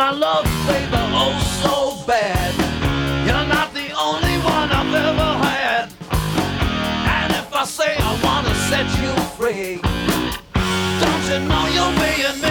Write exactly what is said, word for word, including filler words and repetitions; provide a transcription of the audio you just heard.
my love, baby, oh so bad. You're not the only one I've ever had. And if I say I wanna set you free, don't you know you're being me?